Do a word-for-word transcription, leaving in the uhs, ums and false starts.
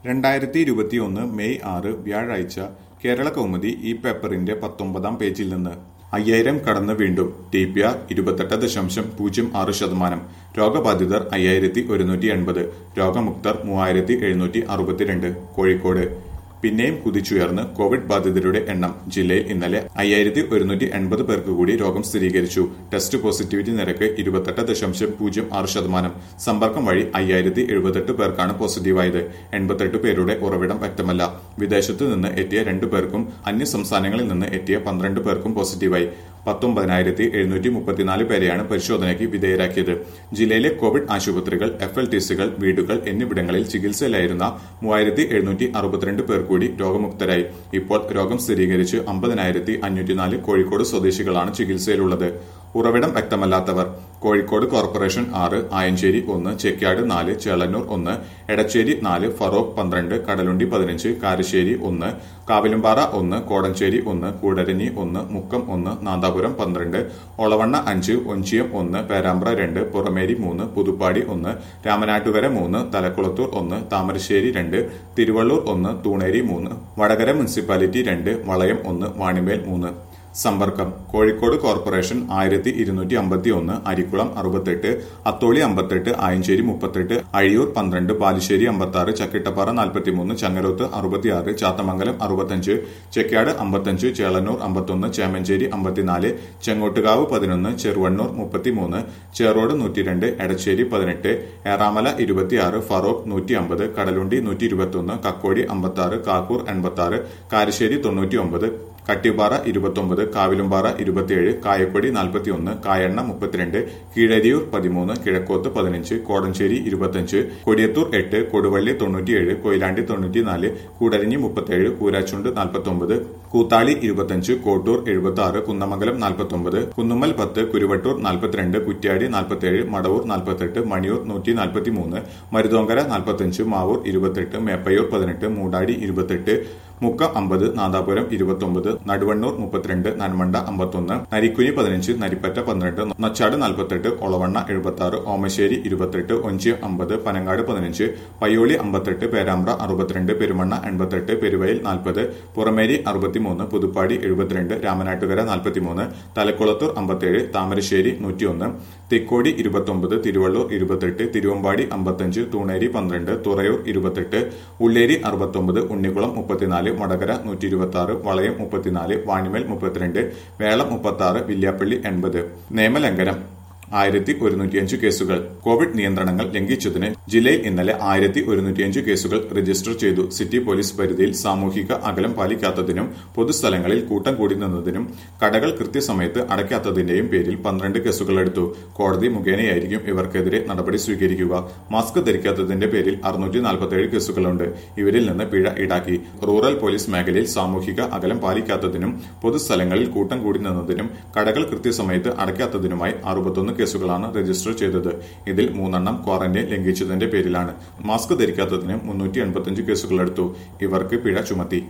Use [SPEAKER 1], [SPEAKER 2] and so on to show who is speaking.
[SPEAKER 1] രണ്ടായിരത്തി ഇരുപത്തിയൊന്ന് മെയ് ആറ് വ്യാഴാഴ്ച കേരള കൗമുദി ഈ പേപ്പറിന്റെ പത്തൊമ്പതാം പേജിൽ നിന്ന് അയ്യായിരം കടന്ന് വീണ്ടും ടി പി ആർ ഇരുപത്തെട്ട് ദശാംശം പൂജ്യം ആറ് ശതമാനം രോഗബാധിതർ അയ്യായിരത്തി ഒരുന്നൂറ്റി എൺപത് രോഗമുക്തർ മൂവായിരത്തി എഴുന്നൂറ്റി അറുപത്തിരണ്ട് കോഴിക്കോട് പിന്നെയും കുതിച്ചുയർന്ന് കോവിഡ് ബാധിതരുടെ എണ്ണം ജില്ലയിൽ ഇന്നലെ അയ്യായിരത്തി ഒരുന്നൂറ്റി എൺപത് പേർക്ക് കൂടി രോഗം സ്ഥിരീകരിച്ചു. ടെസ്റ്റ് പോസിറ്റിവിറ്റി നിരക്ക് ഇരുപത്തെട്ട് ദശാംശം പൂജ്യം ആറ് ശതമാനം. സമ്പർക്കം വഴി അയ്യായിരത്തി എഴുപത്തെട്ട് പേർക്കാണ് പോസിറ്റീവായത്. എൺപത്തെട്ട് പേരുടെ ഉറവിടം വ്യക്തമല്ല. വിദേശത്തു നിന്ന് എത്തിയ രണ്ടു പേർക്കും അന്യ സംസ്ഥാനങ്ങളിൽ നിന്ന് എത്തിയ പന്ത്രണ്ട് പേർക്കും പോസിറ്റീവായി. പത്തൊമ്പതിനായിരത്തി എഴുന്നൂറ്റി മുപ്പത്തിനാല് പേരെയാണ് പരിശോധനയ്ക്ക് വിധേയരാക്കിയത്. ജില്ലയിലെ കോവിഡ് ആശുപത്രികൾ, എഫ് എൽ ടി സികൾ, വീടുകൾ എന്നിവിടങ്ങളിൽ ചികിത്സയിലായിരുന്ന മൂവായിരത്തി എഴുന്നൂറ്റി അറുപത്തിരണ്ട് പേർ കൂടി രോഗമുക്തരായി. ഇപ്പോൾ രോഗം സ്ഥിരീകരിച്ച് അമ്പതിനായിരത്തി അഞ്ഞൂറ്റിനാല് കോഴിക്കോട് സ്വദേശികളാണ് ചികിത്സയിലുള്ളത്. ഉറവിടം വ്യക്തമല്ലാത്തവർ കോഴിക്കോട് കോർപ്പറേഷൻ ആറ്, ആയഞ്ചേരി ഒന്ന്, ചെക്യാട് നാല്, ചേളന്നൂർ ഒന്ന്, എടച്ചേരി നാല്, ഫറോക്ക് പന്ത്രണ്ട്, കടലുണ്ടി പതിനഞ്ച്, കാരശ്ശേരി ഒന്ന്, കാവിലുംപാറ ഒന്ന്, കോടഞ്ചേരി ഒന്ന്, കൂടരഞ്ഞി ഒന്ന്, മുക്കം ഒന്ന്, നാദാപുരം പന്ത്രണ്ട്, ഒളവണ്ണ അഞ്ച്, ഒഞ്ചിയം ഒന്ന്, പേരാമ്പ്ര രണ്ട്, പുറമേരി മൂന്ന്, പുതുപ്പാടി ഒന്ന്, രാമനാട്ടുകര മൂന്ന്, തലക്കുളത്തൂർ ഒന്ന്, താമരശ്ശേരി രണ്ട്, തിരുവള്ളൂർ ഒന്ന്, തൂണേരി മൂന്ന്, വടകര മുനിസിപ്പാലിറ്റി രണ്ട്, വളയം ഒന്ന്, വാണിമേൽ മൂന്ന്. സമ്പർക്കം കോഴിക്കോട് കോർപ്പറേഷൻ ആയിരത്തി ഇരുന്നൂറ്റി അമ്പത്തി ഒന്ന്, അരിക്കുളം അറുപത്തെട്ട്, അത്തോളി അമ്പത്തെട്ട്, ആയഞ്ചേരി മുപ്പത്തെട്ട്, അഴിയൂർ പന്ത്രണ്ട്, ബാലുശ്ശേരി അമ്പത്തി ആറ്, ചക്കിട്ടപ്പാറ നാൽപ്പത്തിമൂന്ന്, ചങ്ങരോത്ത് അറുപത്തിയാറ്, ചാത്തമംഗലം അറുപത്തഞ്ച്, ചെക്യാട് അമ്പത്തഞ്ച്, ചേളന്നൂർ അമ്പത്തൊന്ന്, ചേമഞ്ചേരി അമ്പത്തിനാല്, ചെങ്ങോട്ടുകാവ് പതിനൊന്ന്, ചെറുവണ്ണൂർ മുപ്പത്തിമൂന്ന്, ചേറോട് നൂറ്റിരണ്ട്, എടച്ചേരി പതിനെട്ട്, ഏറാമല ഇരുപത്തിയാറ്, ഫറോക്ക് നൂറ്റി അമ്പത്, കടലുണ്ടി നൂറ്റി ഇരുപത്തിയൊന്ന്, കക്കോടി അമ്പത്തി ആറ്, കാക്കൂർ എൺപത്തി ആറ്, കാരശ്ശേരി തൊണ്ണൂറ്റി ഒമ്പത്, കട്ടിപ്പാറ ഇരുപത്തൊമ്പത്, കാവിലുംപാറ ഇരുപത്തിയേഴ്, കായക്കൊടി നാൽപ്പത്തിയൊന്ന്, കായണ്ണ മുപ്പത്തിരണ്ട്, കീഴരിയൂർ പതിമൂന്ന്, കിഴക്കോത്ത് പതിനഞ്ച്, കോടഞ്ചേരി ഇരുപത്തിയഞ്ച്, കൊടിയത്തൂർ എട്ട്, കൊടുവള്ളി തൊണ്ണൂറ്റിയേഴ്, കൊയിലാണ്ടി തൊണ്ണൂറ്റിനാല്, കൂടരഞ്ഞി മുപ്പത്തിയേഴ്, കൂരാച്ചുണ്ട് നാൽപ്പത്തൊമ്പത്, കൂത്താളി ഇരുപത്തിയഞ്ച്, കോട്ടൂർ എഴുപത്തി ആറ്, കുന്നമംഗലം നാൽപ്പത്തൊമ്പത്, കുന്നുമ്മൽ പത്ത്, കുരുവട്ടൂർ നാൽപ്പത്തിരണ്ട്, കുറ്റ്യാടി നാൽപ്പത്തിയേഴ്, മടവൂർ നാൽപ്പത്തെട്ട്, മണിയൂർ നൂറ്റി നാൽപ്പത്തിമൂന്ന്, മരുതോങ്കര നാൽപ്പത്തിയഞ്ച്, മാവൂർ ഇരുപത്തെട്ട്, മേപ്പയൂർ പതിനെട്ട്, മൂടാടി ഇരുപത്തെട്ട്, മുക്കം അമ്പത്, നാദാപുരം ഇരുപത്തൊമ്പത്, നടുവണ്ണൂർ മുപ്പത്തിരണ്ട്, നന്മണ്ട അമ്പത്തൊന്ന്, നരിക്കുനി പതിനഞ്ച്, നരിപ്പറ്റ പന്ത്രണ്ട്, നൊച്ചാട് നാൽപ്പത്തെട്ട്, ഒളവണ്ണ എഴുപത്തി ആറ്, ഓമശ്ശേരി ഇരുപത്തെട്ട്, ഒഞ്ചിയം അമ്പത്, പനങ്ങാട് പതിനഞ്ച്, പയ്യോളി അമ്പത്തെട്ട്, പേരാമ്പ്ര അറുപത്തിരണ്ട്, പെരുമണ്ണ എൺപത്തെട്ട്, പെരുവയൽ നാൽപ്പത്, പുറമേരി അറുപത്തിമൂന്ന്, പുതുപ്പാടി എഴുപത്തിരണ്ട്, രാമനാട്ടുകര നാൽപ്പത്തിമൂന്ന്, തലക്കുളത്തൂർ അമ്പത്തിയേഴ്, താമരശ്ശേരി നൂറ്റിയൊന്ന്, തിക്കോടി ഇരുപത്തൊമ്പത്, തിരുവള്ളൂർ ഇരുപത്തെട്ട്, തിരുവമ്പാടി അമ്പത്തഞ്ച്, തൂണേരി പന്ത്രണ്ട്, തുറയൂർ ഇരുപത്തെട്ട്, ഉള്ളേരി അറുപത്തൊമ്പത്, ഉണ്ണിക്കുളം മുപ്പത്തിനാല്, വടകര നൂറ്റി ഇരുപത്തി ആറ്, വളയം മുപ്പത്തിനാല്, വാണിമേൽ മുപ്പത്തിരണ്ട്, വേളം മുപ്പത്തി ആറ്, വില്യാപ്പള്ളി എൺപത്. നിയമലംഘനം ആയിരത്തി ഒരുന്നൂറ്റിയഞ്ച് കേസുകൾ. കോവിഡ് നിയന്ത്രണങ്ങൾ ലംഘിച്ചതിന് ജില്ലയിൽ ഇന്നലെ ആയിരത്തി ഒരുന്നൂറ്റിയഞ്ച് കേസുകൾ രജിസ്റ്റർ ചെയ്തു. സിറ്റി പോലീസ് പരിധിയിൽ സാമൂഹിക അകലം പാലിക്കാത്തതിനും പൊതുസ്ഥലങ്ങളിൽ കൂട്ടം കൂടി നിന്നതിനും കടകൾ കൃത്യസമയത്ത് അടയ്ക്കാത്തതിന്റെയും പേരിൽ പന്ത്രണ്ട് കേസുകൾ എടുത്തു. കോടതി മുഖേനയായിരിക്കും ഇവർക്കെതിരെ നടപടി സ്വീകരിക്കുക. മാസ്ക് ധരിക്കാത്തതിന്റെ പേരിൽ അറുന്നൂറ്റി നാൽപ്പത്തിയേഴ് കേസുകളുണ്ട്. ഇവരിൽ നിന്ന് പിഴ ഈടാക്കി. റൂറൽ പോലീസ് മേഖലയിൽ സാമൂഹിക അകലം പാലിക്കാത്തതിനും പൊതുസ്ഥലങ്ങളിൽ കൂട്ടം കൂടി നിന്നതിനും കടകൾ കൃത്യസമയത്ത് അടയ്ക്കാത്തതിനുമായി അറുപത്തൊന്ന് കേസുകളാണ് രജിസ്റ്റർ ചെയ്തത്. ഇതിൽ മൂന്നെണ്ണം ക്വാറന്റൈൻ ലംഘിച്ചതിന്റെ പേരിലാണ്. മാസ്ക് ധരിക്കാത്തതിന് മുന്നൂറ്റി എൺപത്തിയഞ്ച് കേസുകളെടുത്തു. ഇവർക്ക് പിഴ ചുമത്തി.